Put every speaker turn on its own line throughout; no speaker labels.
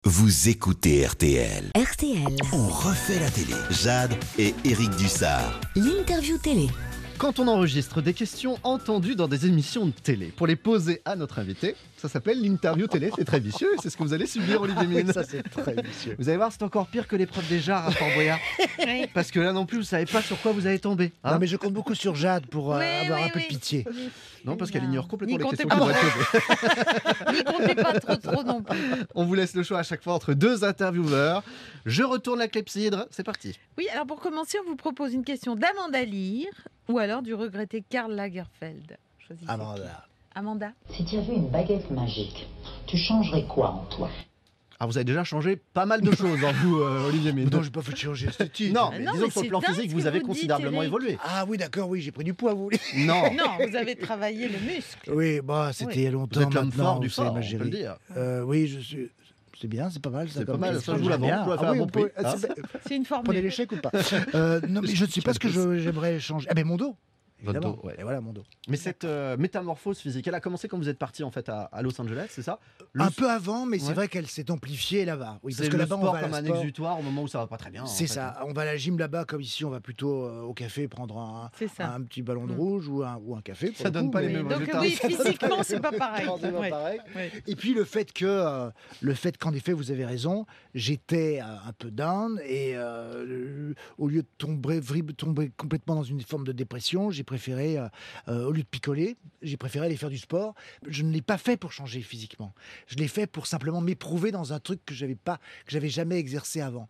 Vous écoutez RTL.
RTL,
On refait la télé. Jade et Éric Dussard.
l'interview télé.
Quand on enregistre des questions entendues dans des émissions de télé pour les poser à notre invité, ça s'appelle l'interview télé. C'est très vicieux et c'est ce que vous allez subir, Olivier Mine.
Ça, c'est très vicieux.
Vous allez voir, c'est encore pire que l'épreuve des jarres à Fort Boyard. Parce que là non plus, vous savez pas sur quoi vous allez tomber. hein.
Non, mais je compte beaucoup sur Jade pour avoir un peu de pitié.
Non, parce qu'elle ignore complètement
N'y
les
comptez
questions qui
pas.
vont être posées.
N'y comptez pas trop non plus.
On vous laisse le choix à chaque fois entre deux intervieweurs. Je retourne la clepsydre. C'est parti.
Oui, alors pour commencer, on vous propose une question d'Amanda Lear ou alors du regretté Karl Lagerfeld. Choisissez. Amanda.
Si tu avais une baguette magique, tu changerais quoi en toi?
Alors vous avez déjà changé pas mal de choses en vous, Olivier Mine.
Non, j'ai pas fait de chirurgie esthétique.
Non,
Ah
mais
non,
disons
mais
que sur le
c'est
plan
dingue
physique,
ce
vous
que
avez
vous dites,
considérablement
Eric.
évolué.
Ah oui, d'accord, oui, j'ai pris du poids, vous voulez.
Non,
Non, vous avez travaillé le muscle.
Oui, bah, c'était il y a longtemps.
vous êtes l'homme
maintenant,
fort du
vous savez,
fort,
ma
on peut
chérie.
le dire.
Oui, je suis. C'est bien, c'est pas mal.
C'est
comme
pas mal,
question,
ça, je vous
j'aime
l'avance,
bien.
je dois faire
Ah
un
oui,
bon
on peut-
prix, hein.
C'est une
Prenez
formule.
l'échec ou pas Non, mais je ne sais pas ce que j'aimerais changer. Ah, ben mon dos.
Votre
Évidemment.
dos, ouais.
Et voilà mon dos.
Mais cette métamorphose physique, elle a commencé quand vous êtes parti en fait à Los Angeles, c'est ça? Le-
Un peu avant, mais c'est
Ouais.
vrai qu'elle s'est amplifiée là-bas. Oui,
C'est
parce que
le
là-bas, on
sport
va à
comme
la
un
sport.
exutoire au moment où ça va pas très bien.
C'est
en fait.
ça. On va à la gym là-bas, comme ici, on va plutôt au café prendre
C'est ça.
un petit ballon de rouge ou un café. pour
Ça
le
donne
coup,
pas les
mais-
mêmes
Donc
résultats.
oui, physiquement, c'est pas pareil.
Non, c'est pas
Ouais.
pareil.
Ouais.
Et puis le fait qu'en effet, vous avez raison, j'étais un peu down et au lieu de tomber complètement dans une forme de dépression, j'ai préféré, au lieu de picoler, j'ai préféré aller faire du sport. Je ne l'ai pas fait pour changer physiquement. Je l'ai fait pour simplement m'éprouver dans un truc que j'avais jamais exercé avant.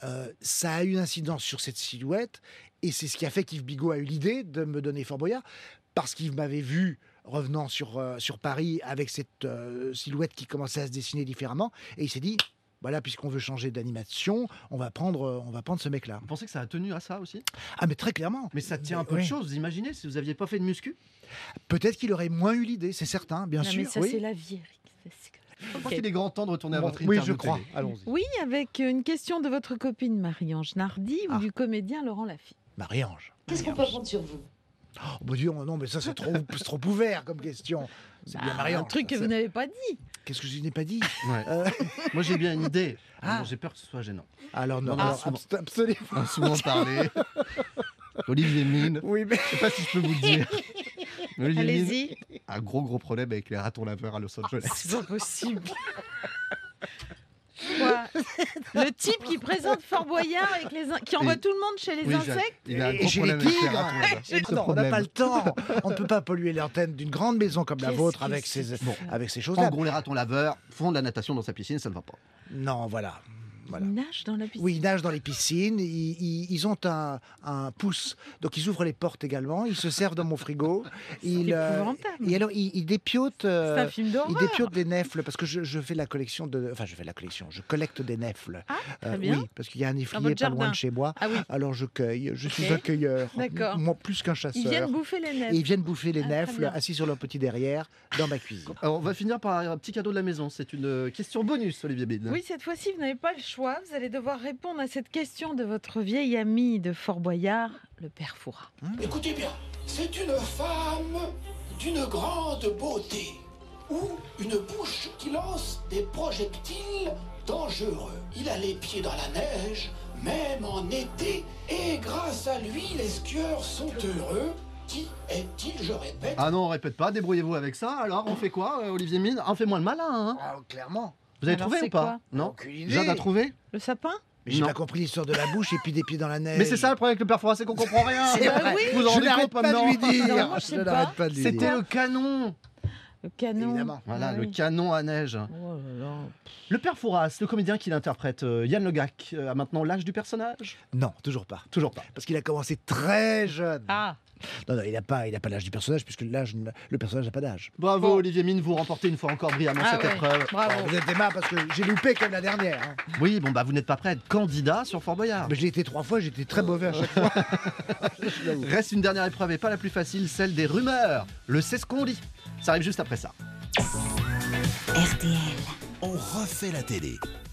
Ça a eu une incidence sur cette silhouette et c'est ce qui a fait qu'Yves Bigot a eu l'idée de me donner Fort Boyard parce qu'il m'avait vu revenant sur Paris avec cette silhouette qui commençait à se dessiner différemment et il s'est dit voilà, puisqu'on veut changer d'animation, on va prendre ce mec-là.
Vous pensez que ça a tenu à ça aussi?
Ah mais très clairement.
Mais ça tient un peu de
Oui.
choses, vous imaginez, si vous aviez pas fait de muscu?
Peut-être qu'il aurait moins eu l'idée, c'est certain, bien
Non, mais
sûr.
ça,
oui.
c'est la vie, Eric.
Je pense
Ok.
qu'il est grand temps de retourner à
Bon,
votre
oui,
interview
je crois.
télé.
Allons-y.
Oui, avec une question de votre copine Marie-Ange Nardi ou
Ah.
du comédien Laurent Lafitte.
Marie-Ange.
Qu'est-ce qu'on peut apprendre sur vous?
Oh, mon Dieu, non, mais ça c'est trop ouvert comme question. C'est bien
Ah,
Marie-Ange.
un truc que
ça.
vous n'avez pas dit.
Qu'est-ce que je n'ai pas dit
Ouais.
Euh,
Moi j'ai bien une idée,
Ah.
mais j'ai peur que ce soit gênant.
Alors non,
Non,
alors,
souvent.
absolument.
On a souvent parlé. Olivier Mine,
Oui, mais
je sais pas si je peux vous le dire. Olivier Mine
Allez-y.
a un gros problème avec les ratons laveurs à Los Angeles.
C'est pas possible. Quoi? Le type qui présente Fort Boyard avec qui envoie
Et-
tout le monde chez les
Oui,
insectes.
il a un
Et
gros
chez les
problème avec les
tigres.
ratons laveurs.
J'ai-
Ce
non, on n'a
problème.
pas le temps. On ne peut pas polluer l'antenne d'une grande maison comme la
Qu'est-ce
vôtre
que
avec
c'est
ces,
que ça
avec ces
En
choses-là.
gros, les ratons laveurs font de la natation dans sa piscine, ça ne va pas.
Non, voilà. Voilà.
Il nage dans la piscine.
Oui, ils nagent dans les piscines, ils ont un pouce, donc ils ouvrent les portes également, ils se servent dans mon frigo. Ils,
épouvantable.
et alors, ils dépiotent,
C'est un film
ils
d'horreur.
dépiotent des nèfles, parce que je fais la collection je collecte des nèfles.
Ah, très bien.
Oui, parce qu'il y a un néflier
votre
pas loin
jardin.
de chez moi,
Ah oui.
alors je cueille, je suis
Ok.
un cueilleur,
D'accord.
moi plus qu'un chasseur.
Ils viennent bouffer les
Et
nèfles.
ils viennent bouffer les
Ah, très
nèfles,
bien.
assis sur leur petit derrière, dans ma cuisine.
Alors, on va finir par un petit cadeau de la maison. C'est une question bonus, Olivier Bide.
Oui, cette fois-ci, vous n'avez pas le choix. Vous allez devoir répondre à cette question de votre vieil ami de Fort Boyard, le père Fouras.
Écoutez bien, c'est une femme d'une grande beauté, ou une bouche qui lance des projectiles dangereux. Il a les pieds dans la neige, même en été, et grâce à lui, les skieurs sont heureux. Qui est-il, je répète?
Ah non, on répète pas, débrouillez-vous avec ça. Alors, on fait quoi, Olivier Mine? On fait moins le malin, hein?
Ah, clairement.
Vous avez
Alors,
trouvé
c'est
ou pas?
quoi
Non.
Aucune idée.
Jade a trouvé?
Le sapin?
Mais j'ai
Non.
pas compris l'histoire de la bouche et puis des pieds dans la neige.
Mais c'est ça le problème avec le père Fouras, c'est qu'on comprend rien.
C'est vrai.
oui.
Vous vous en
Je
rendez
n'arrête
compte
pas de lui
maintenant?
dire.
Non, moi, je sais
Je
pas.
n'arrête pas de lui
C'était
dire.
le canon.
Le canon.
Évidemment.
Voilà,
Ah
le
oui.
canon à neige.
Oh là là.
Le père Fouras, le comédien qui l'interprète, Yann Le Gac, a maintenant l'âge du personnage?
Non, toujours pas.
Toujours pas.
Parce qu'il a commencé très jeune.
Ah,
Non, il n'a pas l'âge du personnage, puisque le personnage n'a pas d'âge.
Bravo
Bon.
Olivier Mine, vous remportez une fois encore brillamment
Ah
cette
ouais.
épreuve.
bravo.
Vous êtes aimable parce que j'ai loupé comme la dernière. hein.
Oui, bon bah vous n'êtes pas prêt à être candidat sur Fort Boyard.
Mais j'ai été 3 fois, j'étais très mauvais à chaque fois. Je l'avoue.
Reste une dernière épreuve et pas la plus facile, celle des rumeurs. Le c'est ce qu'on dit. Ça arrive juste après ça.
RTL.
On refait la télé.